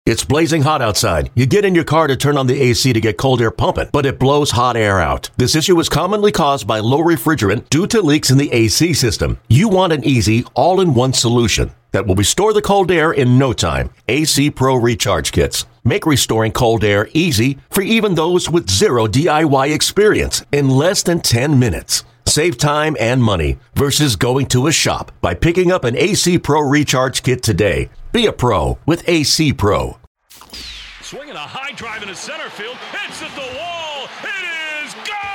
It's blazing hot outside. You get in your car to turn on the AC to get cold air pumping, but it blows hot air out. This issue is commonly caused by low refrigerant due to leaks in the AC system. You want an easy, all-in-one solution that will restore the cold air in no time. AC Pro Recharge Kits make restoring cold air easy for even those with zero DIY experience in less than 10 minutes. Save time and money versus going to a shop by picking up an AC Pro Recharge Kit today. Be a pro with AC Pro. Swinging a high drive into center field. Hits at the wall. It is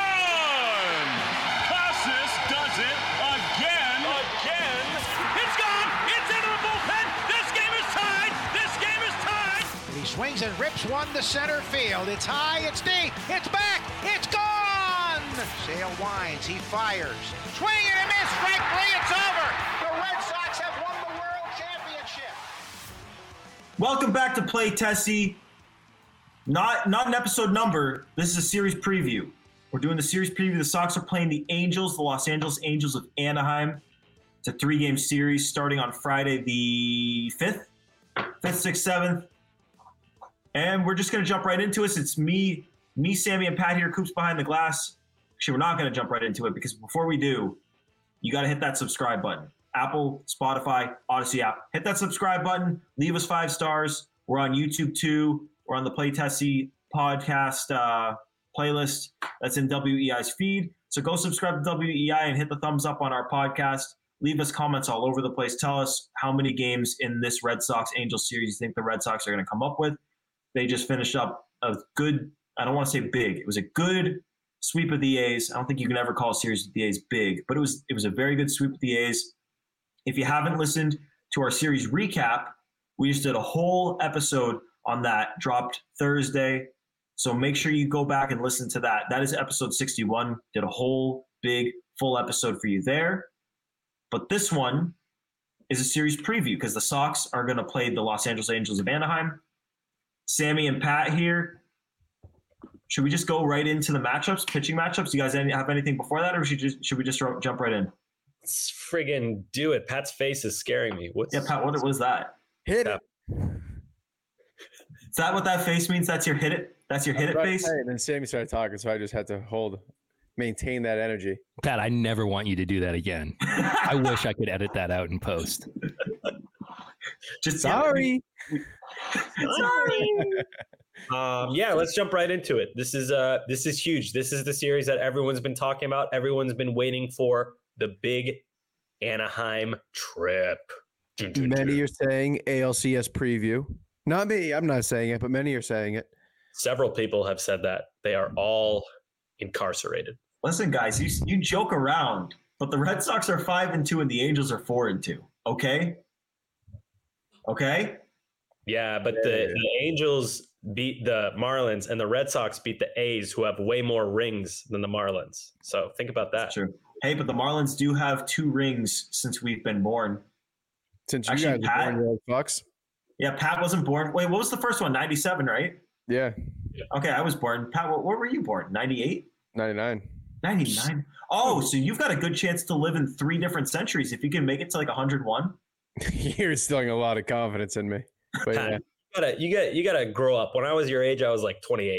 gone! Casas does it again. It's gone! It's into the bullpen! This game is tied! This game is tied! He swings and rips one to center field. It's high, it's deep, it's back, it's gone! Sale winds, he fires. Swing and a miss, strike three, it's over! The Red Sox have won the World Championship! Welcome back to Play Tessie. Not an episode number. This is a series preview. We're doing the series preview. The Sox are playing the Angels, the Los Angeles Angels of Anaheim. It's a 3-game series starting on Friday the 5th, 6th, 7th. And we're just going to jump right into it. It's me, Sammy, and Pat here, Coops behind the glass. Actually, we're not going to jump right into it because before we do, you got to hit that subscribe button. Apple, Spotify, Odyssey app. Hit that subscribe button. Leave us 5 stars. We're on YouTube too. We're on the Play Tessie podcast playlist that's in WEI's feed. So go subscribe to WEI and hit the thumbs up on our podcast. Leave us comments all over the place. Tell us how many games in this Red Sox-Angels series you think the Red Sox are going to come up with. They just finished up a good, I don't want to say big. It was a good sweep of the A's. I don't think you can ever call a series with the A's big, but it was a very good sweep of the A's. If you haven't listened to our series recap, we just did a whole episode on that, dropped Thursday. So make sure you go back and listen to that. That is episode 61. Did a whole big full episode for you there. But this one is a series preview because the Sox are going to play the Los Angeles Angels of Anaheim. Sammy and Pat here. Should we just go right into the matchups, pitching matchups? You guys have anything before that, or should we just jump right in? Let's friggin' do it. Pat's face is scaring me. Pat, what was that? Hit it. Is that what that face means? That's your hit it? That's your hit it face? And then Sammy started talking, so I just had to maintain that energy. Pat, I never want you to do that again. I wish I could edit that out in post. Just sorry. Yeah, let's jump right into it. This is huge. This is the series that everyone's been talking about. Everyone's been waiting for, the big Anaheim trip. Many are saying ALCS preview. Not me. I'm not saying it, but many are saying it. Several people have said that. They are all incarcerated. Listen, guys, you joke around, but the Red Sox are 5-2 and the Angels are 4-2. Okay? Okay? Yeah, but the Angels beat the Marlins and the Red Sox beat the A's, who have way more rings than the Marlins. So think about that. That's true. Hey, but the Marlins do have 2 rings since we've been born. Since you guys are born, you fucks. Yeah, Pat wasn't born. Wait, what was the first one? 97, right? Yeah. Okay, I was born. Pat, what were you born? 98? 99. 99. Oh, so you've got a good chance to live in 3 different centuries if you can make it to like 101. You're instilling a lot of confidence in me. But Pat, yeah. You gotta grow up. When I was your age, I was like 28.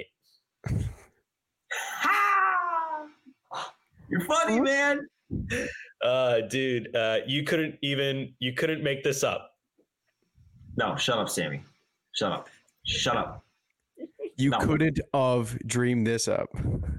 You're funny, man. Dude, you couldn't make this up. No, shut up, Sammy. Shut up. You couldn't have dreamed this up.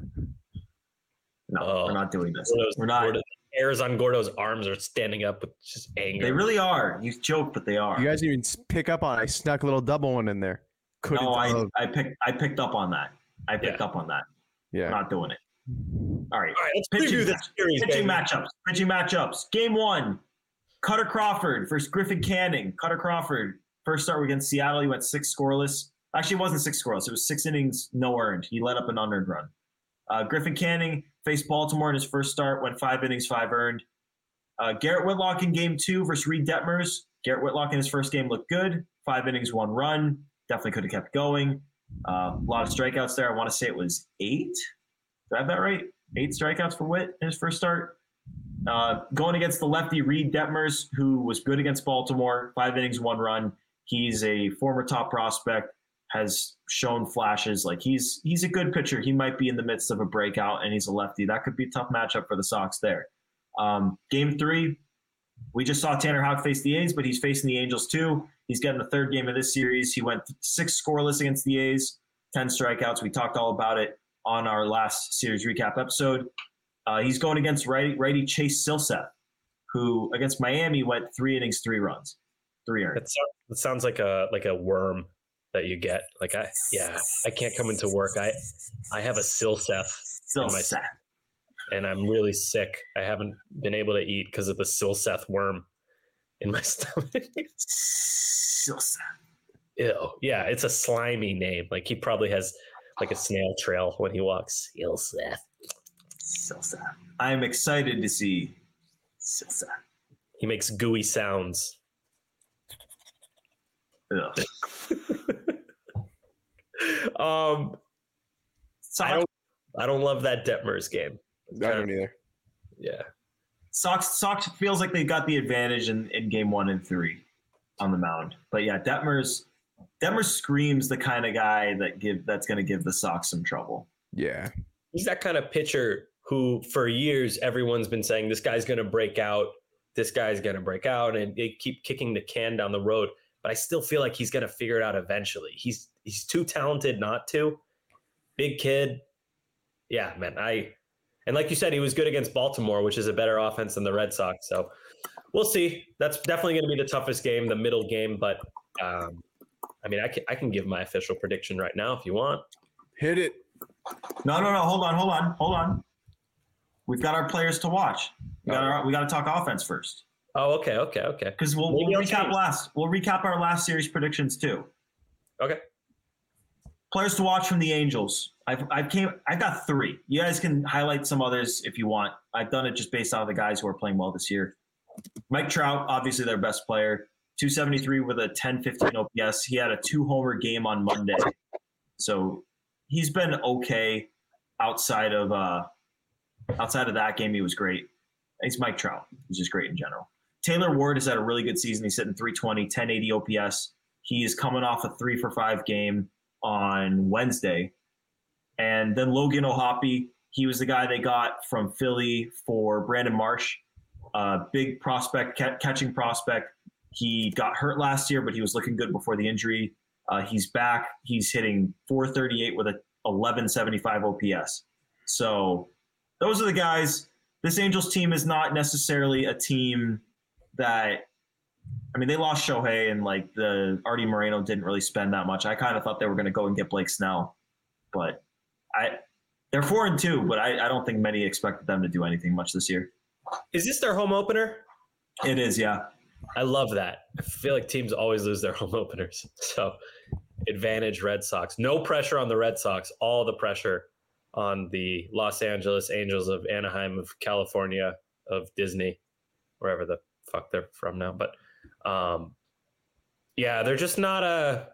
No, we're not doing this. We're not. The hairs on Gordo's arms are standing up with just anger. They really are. You joke, but they are. You guys didn't even pick up on it. I snuck a little double one in there. I picked up on that. Yeah. I'm not doing it. All right, let's preview this series. Pitching matchups. Game 1, Cutter Crawford versus Griffin Canning. Cutter Crawford, first start against Seattle. He went 6 scoreless. Actually, it wasn't 6 scoreless. It was 6 innings, no earned. He let up an unearned run. Griffin Canning faced Baltimore in his first start, went 5 innings, 5 earned. Garrett Whitlock in Game 2 versus Reed Detmers. Garrett Whitlock in his first game looked good. 5 innings, 1 run. Definitely could have kept going. A lot of strikeouts there. I want to say it was 8. Did I have that right? 8 strikeouts for Whit in his first start. Going against the lefty Reed Detmers, who was good against Baltimore. 5 innings, 1 run. He's a former top prospect, has shown flashes. Like he's a good pitcher. He might be in the midst of a breakout, and he's a lefty. That could be a tough matchup for the Sox there. Game 3, we just saw Tanner Houck face the A's, but he's facing the Angels too. He's getting the third game of this series. He went 6 scoreless against the A's, 10 strikeouts. We talked all about it on our last series recap episode. He's going against righty Chase Silseth, who against Miami went 3 innings, 3 runs, 3 earned. That sounds like a worm that you get. Like I can't come into work. I have a Silseth in my stomach, and I'm really sick. I haven't been able to eat because of the Silseth worm in my stomach. Silseth. Ew. Yeah, it's a slimy name. Like he probably has like a snail trail when he walks. Silseth. I'm excited to see Silseth. He makes gooey sounds. Ugh. I don't love that Detmers game. I don't either. Yeah. Sox feels like they got the advantage in game 1 and 3 on the mound. But yeah, Detmers screams the kind of guy that's going to give the Sox some trouble. Yeah. He's that kind of pitcher who for years everyone's been saying this guy's going to break out. This guy's going to break out, and they keep kicking the can down the road. But I still feel like he's going to figure it out eventually. He's too talented not to. Big kid. Yeah, man. And like you said, he was good against Baltimore, which is a better offense than the Red Sox. So we'll see. That's definitely going to be the toughest game, the middle game. But I mean, I can give my official prediction right now if you want. Hit it. No. Hold on. We've got our players to watch. We got to talk offense first. Oh, okay. Because we'll recap last. We'll recap our last series predictions too. Okay. Players to watch from the Angels. I've got 3. You guys can highlight some others if you want. I've done it just based on the guys who are playing well this year. Mike Trout, obviously their best player, 273 with a 10-15 OPS. He had a 2-homer game on Monday, so he's been okay. Outside of that game, he was great. He's Mike Trout. He's just great in general. Taylor Ward has had a really good season. He's hitting 320, 1080 OPS. He is coming off a 3-for-5 game on Wednesday. And then Logan O'Hoppe, he was the guy they got from Philly for Brandon Marsh. Big prospect, catching prospect. He got hurt last year, but he was looking good before the injury. He's back. He's hitting 438 with a 1175 OPS. So those are the guys. This Angels team is not necessarily a team that – I mean, they lost Shohei, and like the Artie Moreno didn't really spend that much. I kind of thought they were going to go and get Blake Snell, but they're 4-2. But I don't think many expected them to do anything much this year. Is this their home opener? It is, yeah. I love that. I feel like teams always lose their home openers. So advantage Red Sox. No pressure on the Red Sox. All the pressure on the Los Angeles Angels of Anaheim, of California, of Disney, wherever the fuck they're from now. But yeah, they're just not a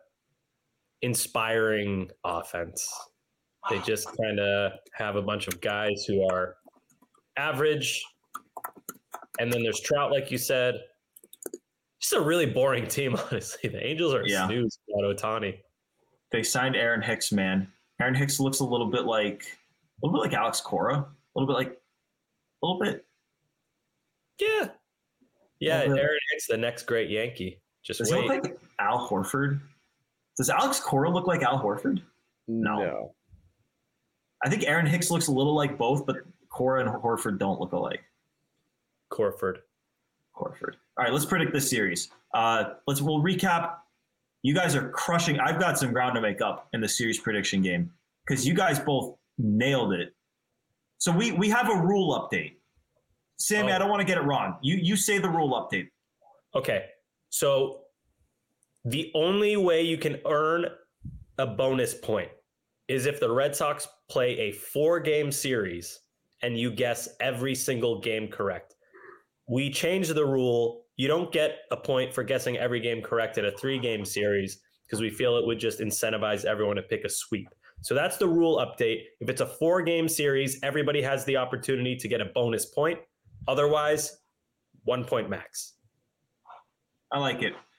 inspiring offense. They just kind of have a bunch of guys who are average. And then there's Trout, like you said. Just a really boring team, honestly. The Angels are a snooze without Ohtani. They signed Aaron Hicks, man. Aaron Hicks looks a little bit like Alex Cora. A little bit. Yeah. Yeah, Aaron Hicks, the next great Yankee. Does he look like Al Horford? Does Alex Cora look like Al Horford? No. I think Aaron Hicks looks a little like both, but Cora and Horford don't look alike. Horford. All right, let's predict this series. We'll recap. You guys are crushing. I've got some ground to make up in the series prediction game because you guys both nailed it. So we have a rule update. Sammy, I don't want to get it wrong. You say the rule update. Okay. So the only way you can earn a bonus point is if the Red Sox play a 4-game series and you guess every single game correct. We changed the rule. You don't get a point for guessing every game correct in a 3-game series because we feel it would just incentivize everyone to pick a sweep. So that's the rule update. If it's a 4-game series, everybody has the opportunity to get a bonus point. Otherwise, 1 point max. I like it.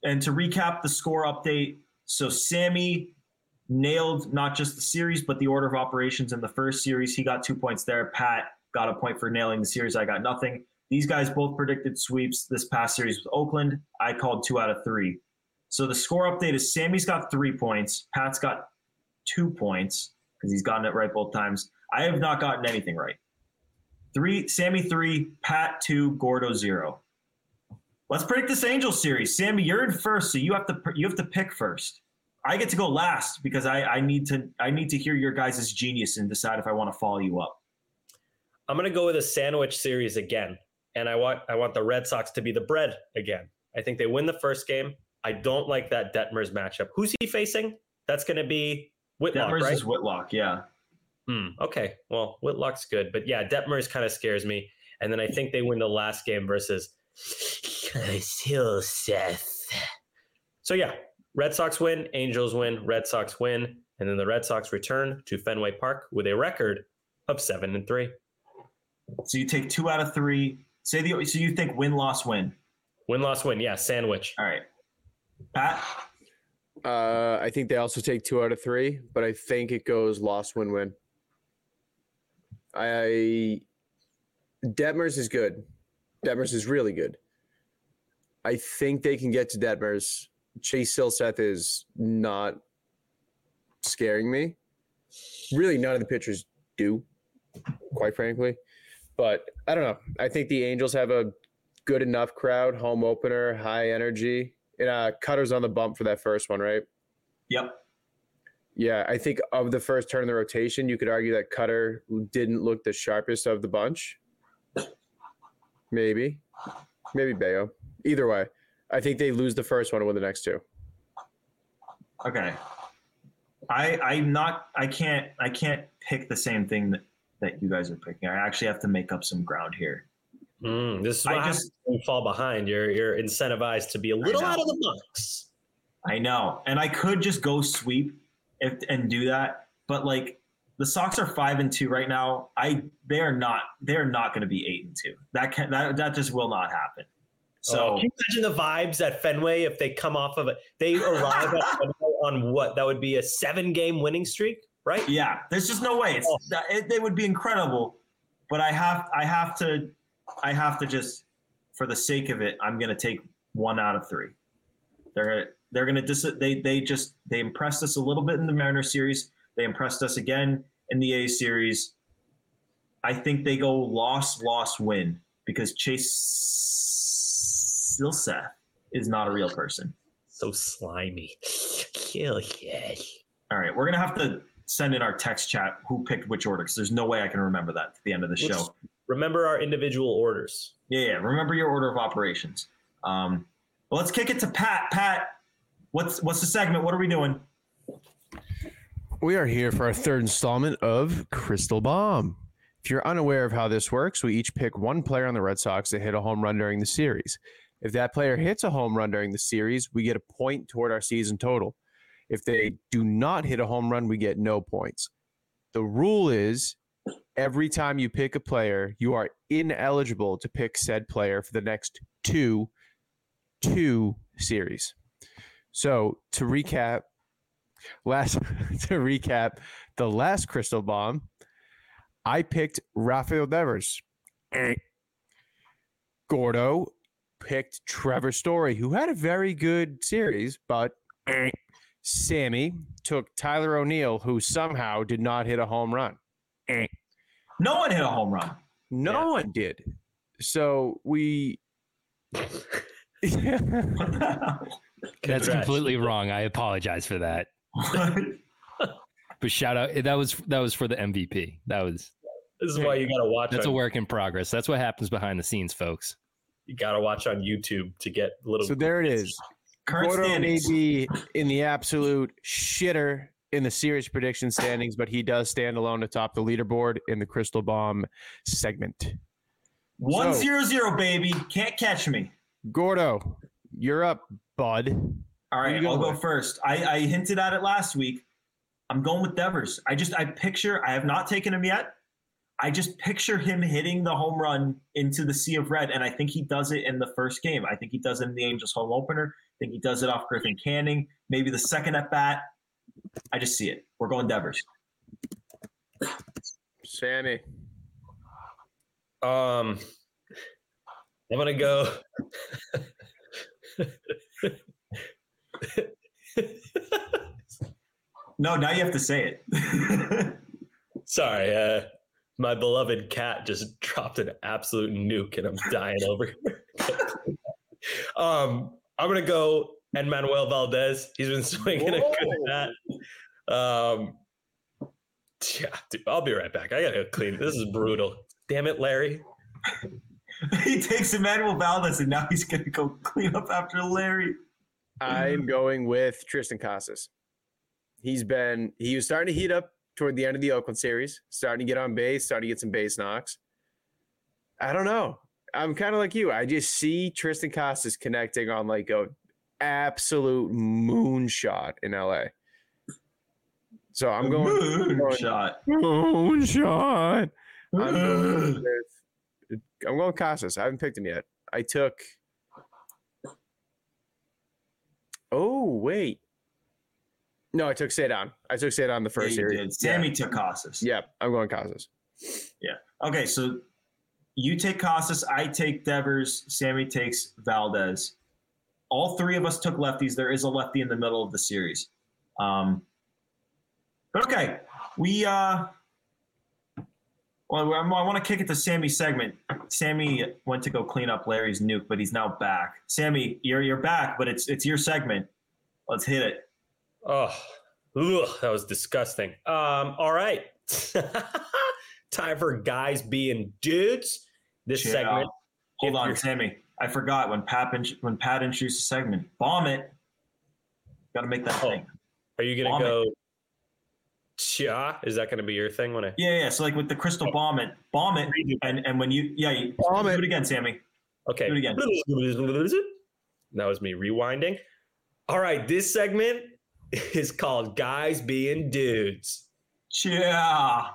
And to recap the score update, so Sammy nailed not just the series, but the order of operations in the first series. He got 2 points there. Pat got a point for nailing the series. I got nothing. These guys both predicted sweeps this past series with Oakland. I called 2 out of 3. So the score update is Sammy's got 3 points. Pat's got 2 points because he's gotten it right both times. I have not gotten anything right. Sammy 3, Pat 2, Gordo 0. Let's predict this Angels series. Sammy, you're in first, so you have to pick first. I get to go last because I need to hear your guys' genius and decide if I want to follow you up. I'm gonna go with a sandwich series again, and I want the Red Sox to be the bread again. I think they win the first game. I don't like that Detmers matchup. Who's he facing? That's gonna be Whitlock, Detmers right? is Whitlock, yeah. Okay, well, Whitlock's good, but yeah, Detmers kind of scares me. And then I think they win the last game versus Seth. So yeah, Red Sox win, Angels win, Red Sox win, and then the Red Sox return to Fenway Park with a record of 7-3. So you take 2 out of 3. So you think win-loss win? Win-loss win, yeah, sandwich. All right. Pat? I think they also take 2 out of 3, but I think it goes loss, win-win. Detmers is good. Detmers is really good. I think they can get to Detmers. Chase Silseth is not scaring me. Really, none of the pitchers do, quite frankly. But I don't know. I think the Angels have a good enough crowd, home opener, high energy. And Cutter's on the bump for that first one, right? Yep. Yeah, I think of the first turn of the rotation, you could argue that Cutter didn't look the sharpest of the bunch. Maybe Bayo. Either way, I think they lose the first one and win the next 2. Okay. I can't pick the same thing that you guys are picking. I actually have to make up some ground here. This is what happens when you fall behind. You're incentivized to be a little out of the box. I know. And I could just go sweep and do that. But like the Sox are 5-2 right now. They are not going to be 8-2. That just will not happen. So can you imagine the vibes at Fenway if they come off of it? They arrive at Fenway on what? That would be a 7-game winning streak, right? Yeah, there's just no way. They would be incredible. But I have to just, for the sake of it, I'm going to take 1 out of 3. They're going to they impressed us a little bit in the Mariners series. They impressed us again in the A series. I think they go loss, win because Chase Silseth is not a real person. So slimy. Kill yeah. All right, we're going to have to send in our text chat who picked which order because there's no way I can remember that at the end of the show. Remember our individual orders. Yeah. Remember your order of operations. Well, let's kick it to Pat. Pat, what's the segment? What are we doing? We are here for our third installment of Crystal Bomb. If you're unaware of how this works, we each pick one player on the Red Sox to hit a home run during the series. If that player hits a home run during the series, we get a point toward our season total. If they do not hit a home run, we get no points. The rule is every time you pick a player, you are ineligible to pick said player for the next two series. So to recap the last Crystal Bomb, I picked Rafael Devers. Gordo picked Trevor Story, who had a very good series, but Sammy took Tyler O'Neill, who somehow did not hit a home run. No one hit a home run. No one did. So we... That's completely wrong. I apologize for that. But shout out, that was for the MVP. This is why you gotta watch. That's a work in progress. That's what happens behind the scenes, folks. You gotta watch on YouTube to get a little. So there it is. Gordo may be in the absolute shitter in the series prediction standings, but he does stand alone atop the leaderboard in the Crystal Bomb segment. 1-0-0, baby. Can't catch me. Gordo, you're up, bud. All right, I'll go first. I hinted at it last week. I'm going with Devers. I have not taken him yet. I just picture him hitting the home run into the sea of red, and I think he does it in the first game. I think he does it in the Angels home opener. I think he does it off Griffin Canning. Maybe the second at bat. I just see it. We're going Devers. Sammy. I'm gonna go. No, now you have to say it. Sorry, my beloved cat just dropped an absolute nuke, and I'm dying over here. I'm gonna go Manuel Valdez. He's been swinging a good bat. Yeah, dude, I'll be right back. I gotta clean. This is brutal. Damn it, Larry. He takes Emmanuel Valdez, and now he's gonna go clean up after Larry. I'm going with Tristan Casas. He was starting to heat up toward the end of the Oakland series, starting to get on base, starting to get some base knocks. I don't know. I'm kind of like you. I just see Tristan Casas connecting on like a absolute moonshot in LA. So I'm going Moonshot. Moonshot. I'm going Casas. I haven't picked him yet. I took. Oh wait. No, I took Cedon. I took Cedon the first series. Did. Sammy took Casas. Yeah, I'm going Casas. Yeah. Okay, so you take Casas, I take Devers, Sammy takes Valdez. All three of us took lefties. There is a lefty in the middle of the series. But okay, I want to kick it to Sammy's segment. Sammy went to go clean up Larry's nuke, but he's now back. Sammy, you're back, but it's your segment. Let's hit it. Oh, ugh, that was disgusting. All right. Time for guys being dudes. This segment. Hold on, Sammy. I forgot when Pat introduced the segment. Bomb it. Got to make that thing. Are you going to go? Cha? Is that going to be your thing when I? Yeah. So like with the crystal bomb it, and when you bomb do it it again, Sammy. Okay. Do it again. That was me rewinding. All right, this segment is called Guys Being Dudes. Yeah.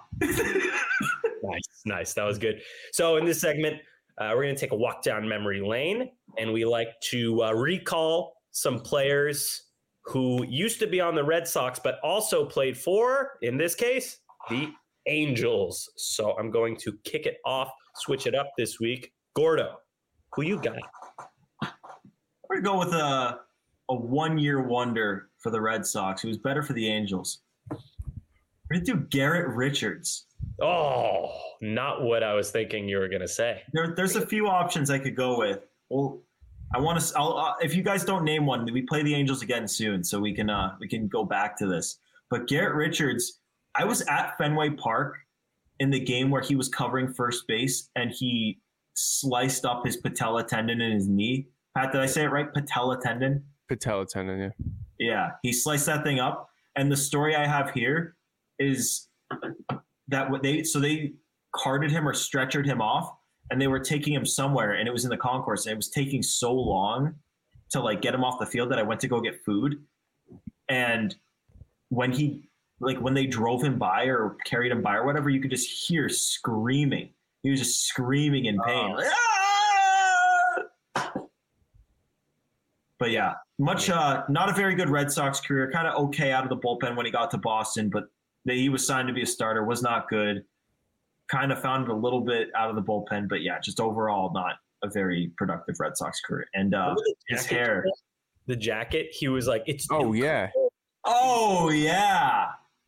Nice. That was good. So in this segment, we're going to take a walk down memory lane, and we like to recall some players who used to be on the Red Sox, but also played for, in this case, the Angels. So I'm going to kick it off, switch it up this week. Gordo, who you got? We're going to go with a one-year wonder for the Red Sox. He was better for the Angels. We're going to do Garrett Richards. Oh, not what I was thinking you were going to say. There's a few options I could go with. Well, if you guys don't name one, we play the Angels again soon, so we can go back to this. But Garrett Richards, I was at Fenway Park in the game where he was covering first base, and he sliced up his patella tendon in his knee. Pat, did I say it right? Patella tendon? Patella tendon, yeah. Yeah, he sliced that thing up. And the story I have here is that they carted him or stretchered him off, and they were taking him somewhere, and it was in the concourse, and it was taking so long to like get him off the field that I went to go get food. And when they drove him by or carried him by or whatever, you could just hear screaming. He was just screaming in pain. Like, ah! But yeah, not a very good Red Sox career. Kind of okay out of the bullpen when he got to Boston, but he was signed to be a starter. Was not good. Kind of found it a little bit out of the bullpen, but yeah, just overall not a very productive Red Sox career. And his hair, the jacket, he was like, "It's oh yeah, oh yeah,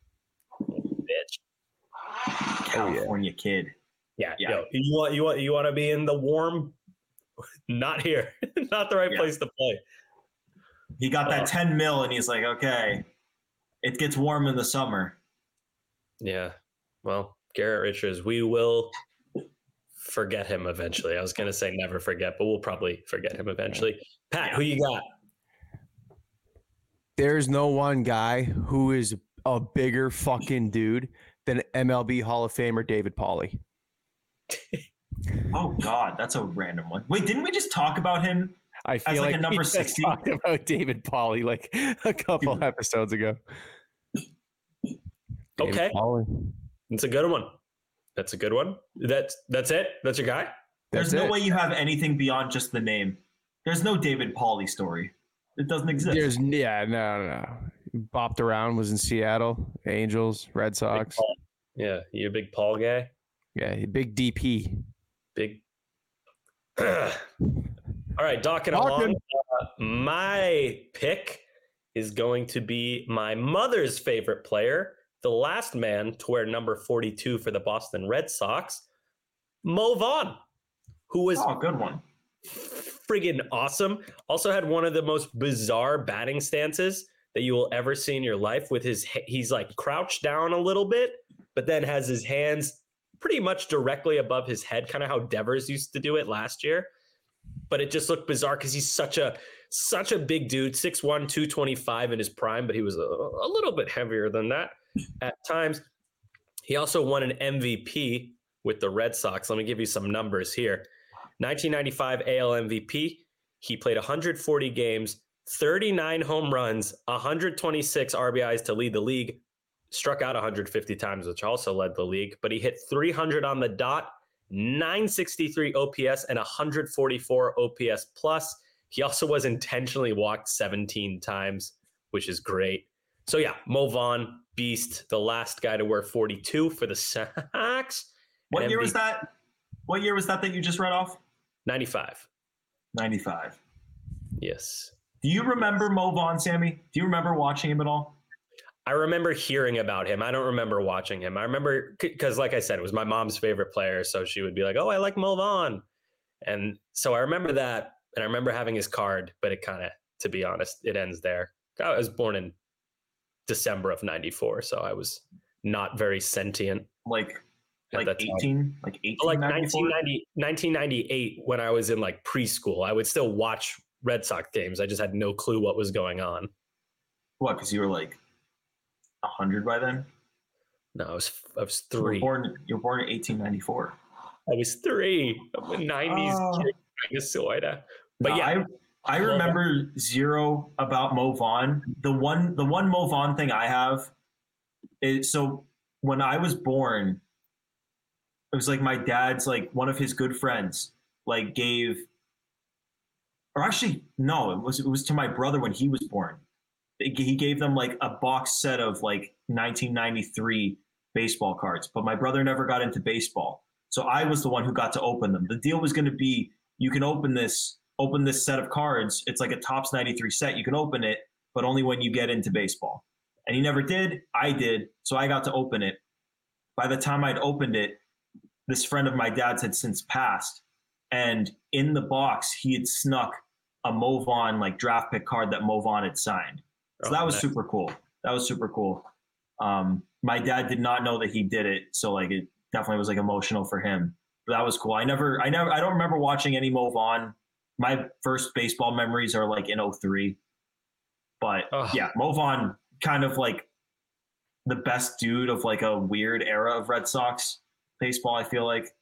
bitch, California kid." Yeah. Yo, you want to be in the warm? Not here. Not the right place to play. He got that 10 mil, and he's like, okay, it gets warm in the summer. Yeah. Well, Garrett Richards, we will forget him eventually. I was going to say never forget, but we'll probably forget him eventually. Pat, who you got? There's no one guy who is a bigger fucking dude than MLB Hall of Famer David Pauly. Oh God, that's a random one. Wait, didn't we just talk about him? I feel like a number we 60. talked about David Pauly like a couple episodes ago. Okay, it's a good one. That's a good one. That's it. That's your guy. There's no way you have anything beyond just the name. There's no David Pauly story. It doesn't exist. No. Bopped around, was in Seattle, Angels, Red Sox. Yeah, you a big Paul guy? Yeah, big DP. Big. All right, docking along. My pick is going to be my mother's favorite player, the last man to wear number 42 for the Boston Red Sox, Mo Vaughn, who was good one. Friggin' awesome. Also had one of the most bizarre batting stances that you will ever see in your life with he's like crouched down a little bit, but then has his hands pretty much directly above his head, kind of how Devers used to do it last year. But it just looked bizarre because he's such a big dude, 6'1", 225 in his prime, but he was a little bit heavier than that at times. He also won an MVP with the Red Sox. Let me give you some numbers here. 1995 AL MVP. He played 140 games, 39 home runs, 126 RBIs to lead the league, struck out 150 times, which also led the league, but he hit 300 on the dot, 963 OPS, and 144 OPS plus. He also was intentionally walked 17 times, which is great. So yeah, Mo Vaughn, beast, the last guy to wear 42 for the Sox. What year was that? What year was that you just read off? 95. 95. Yes. Do you remember Mo Vaughn, Sammy? Do you remember watching him at all? I remember hearing about him. I don't remember watching him. I remember because, like I said, it was my mom's favorite player. So she would be like, oh, I like Mo Vaughn. And so I remember that. And I remember having his card, but it kind of, to be honest, it ends there. I was born in December of 94. So I was not very sentient. Like 1998 when I was in like preschool, I would still watch Red Sox games. I just had no clue what was going on. What? Because you were like 100 by then? No, I was 3. You were born in 1894. I was 3. I'm a 90s kid, Minnesota. But yeah, I remember zero about Mo Vaughn. The one Mo Vaughn thing I have is, so when I was born, it was like my dad's, like one of his good friends, like gave, or actually no, it was to my brother when he was born. He gave them like a box set of like 1993 baseball cards, but my brother never got into baseball, so I was the one who got to open them. The deal was going to be, you can open this set of cards. It's like a Topps 93 set. You can open it, but only when you get into baseball. And he never did. I did, so I got to open it. By the time I'd opened it, this friend of my dad's had since passed, and in the box he had snuck a Mo Vaughn like draft pick card that Mo Vaughn had signed. So that was super cool. That was super cool. My dad did not know that he did it, so like it definitely was like emotional for him. But that was cool. I don't remember watching any Mo Vaughn. My first baseball memories are like in 2003. But yeah, Mo Vaughn, kind of like the best dude of like a weird era of Red Sox baseball, I feel like.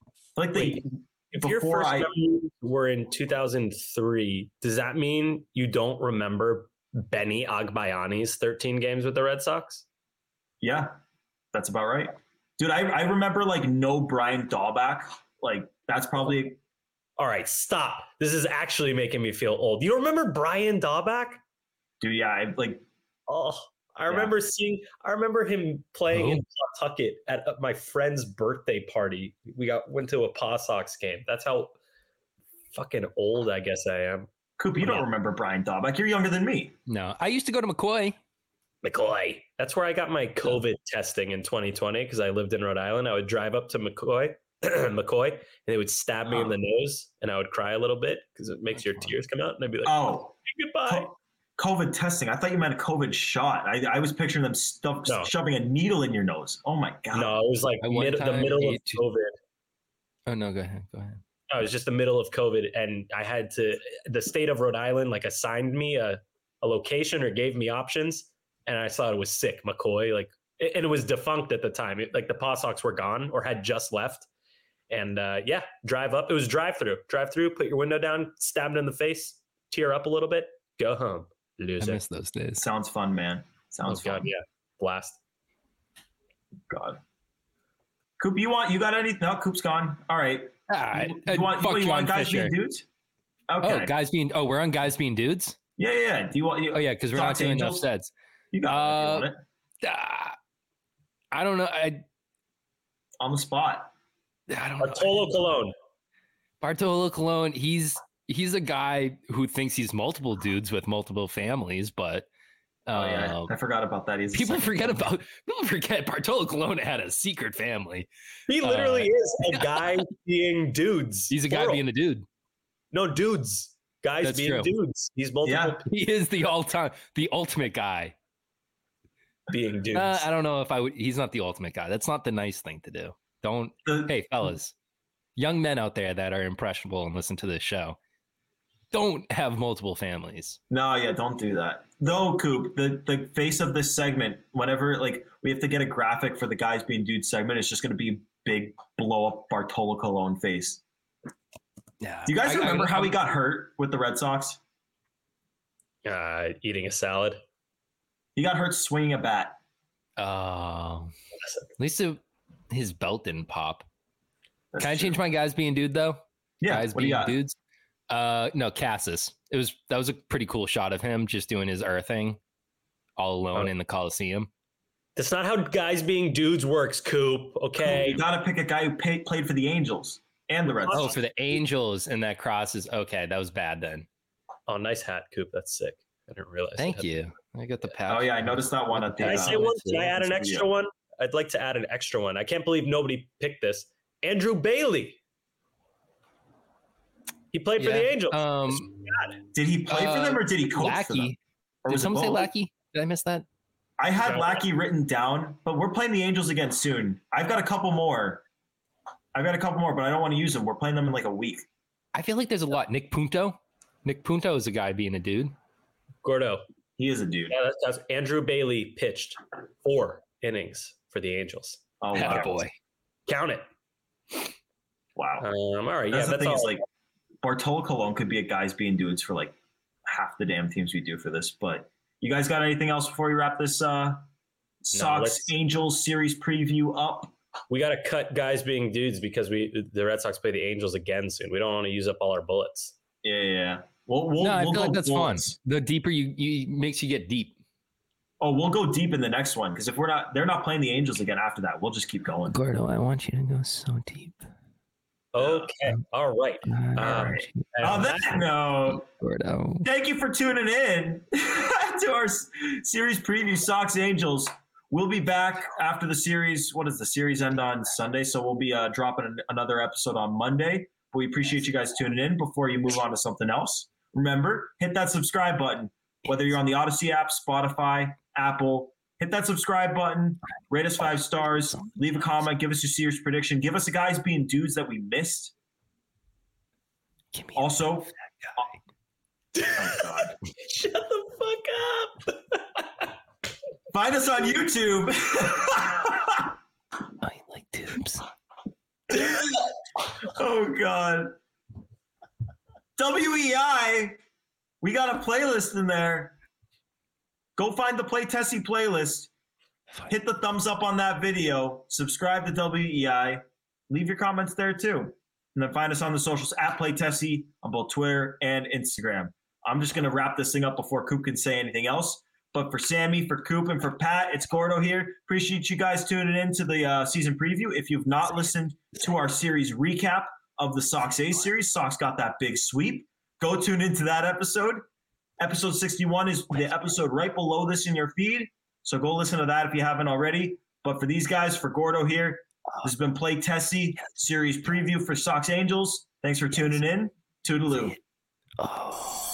If your first memories were in 2003, does that mean you don't remember Benny Agbayani's 13 games with the Red Sox? Yeah, that's about right. Dude, I remember like no Brian Dahlback. Like that's probably... All right, stop. This is actually making me feel old. You remember Brian Dahlback? Dude, yeah, I remember him playing in Pawtucket at my friend's birthday party. We went to a Paw Sox game. That's how fucking old I guess I am. Coop, you don't remember Brian Dahlback. You're younger than me. No, I used to go to McCoy. That's where I got my COVID testing in 2020 because I lived in Rhode Island. I would drive up to McCoy, and they would stab me in the nose, and I would cry a little bit because it makes your tears come out, and I'd be like, goodbye. COVID testing. I thought you meant a COVID shot. I was picturing them shoving a needle in your nose. Oh my God. No, it was like the middle of COVID. Oh no, go ahead. Oh, it was just the middle of COVID, and I had to, the state of Rhode Island like assigned me a location or gave me options, and I thought it was sick, McCoy. Like, and it was defunct at the time. Like the Paw Sox were gone or had just left. And drive up. It was drive through, put your window down, stabbed in the face, tear up a little bit, go home. Loser. I miss those days. Sounds fun, man. Sounds fun. God, yeah. Blast. God. Coop, you got anything? No, Coop's gone. All right. You want guys being dudes? Okay. We're on guys being dudes? Yeah. Do you want? Because we're not doing enough sets. You got it. I don't know. On the spot. I don't know. Bartolo Colon. He's a guy who thinks he's multiple dudes with multiple families, but I forgot about that. People forget Bartolo Colon had a secret family. He literally is a guy being dudes. He's a guy being a dude. No, dudes. Guys That's being true. Dudes. He's multiple. Yeah. He is the ultimate guy. Being dudes. I don't know if I would. He's not the ultimate guy. That's not the nice thing to do. Hey, fellas, young men out there that are impressionable and listen to this show, don't have multiple families. No, yeah, don't do that. Though, Coop, the face of this segment, whenever we have to get a graphic for the guys being dudes segment, it's just going to be big blow up Bartolo Colon face. Yeah. Do you guys remember how he got hurt with the Red Sox? Eating a salad. He got hurt swinging a bat. At least his belt didn't pop. Can I change my guys being dude though? Yeah. Guys being dudes. No, Cassis. That was a pretty cool shot of him just doing his thing all alone in the Coliseum. That's not how guys being dudes works, Coop. Okay. You got to pick a guy who played for the Angels and the Red Sox. Oh, for the Angels and that crosses. Okay, that was bad then. Oh, nice hat, Coop. That's sick. I didn't realize. Thank you. I got the patch. Oh yeah, I noticed that one at the. Can I say one? Can I add an extra one? I'd like to add an extra one. I can't believe nobody picked this. Andrew Bailey. He played for the Angels. Did he play for them or did he coach Lackey. for them? Did someone say Lackey? Did I miss that? I had Lackey written down, but we're playing the Angels again soon. I've got a couple more, but I don't want to use them. We're playing them in like a week. I feel like there's a lot. Nick Punto is a guy being a dude. Gordo. He is a dude. Yeah, that's Andrew Bailey pitched 4 innings for the Angels. Oh, wow. Boy. Count it. Wow. All right. That's that's all. Is like Bartolo Colon could be a guys being dudes for like half the damn teams we do for this. But you guys got anything else before we wrap this Sox Angels series preview up? We got to cut guys being dudes because the Red Sox play the Angels again soon. We don't want to use up all our bullets. Yeah. I feel like that's fun. The deeper you makes you get deep. Oh, we'll go deep in the next one because if they're not playing the Angels again after that. We'll just keep going. Gordo, I want you to go so deep. Okay. All right. On that note, Gordo, thank you for tuning in to our series preview, Sox Angels. We'll be back after the series. What does the series end on Sunday? So we'll be dropping another episode on Monday. But we appreciate you guys tuning in. Before you move on to something else, remember, hit that subscribe button. Whether you're on the Odyssey app, Spotify, Apple, hit that subscribe button, rate us 5 stars, leave a comment, give us your series prediction, give us the guys being dudes that we missed. Also, oh God. Shut the fuck up. Find us on YouTube. I like tubes. Oh God. WEI, we got a playlist in there. Go find the Play Tessie playlist. Hit the thumbs up on that video. Subscribe to WEI. Leave your comments there too. And then find us on the socials at Play Tessie on both Twitter and Instagram. I'm just going to wrap this thing up before Coop can say anything else. But for Sammy, for Coop, and for Pat, it's Gordo here. Appreciate you guys tuning in to the season preview. If you've not listened to our series recap of the Sox A series, Sox got that big sweep. Go tune into that episode. Episode 61 is the episode right below this in your feed. So go listen to that if you haven't already. But for these guys, for Gordo here, this has been Play Tessie series preview for Sox Angels. Thanks for tuning in. Toodaloo. Oh.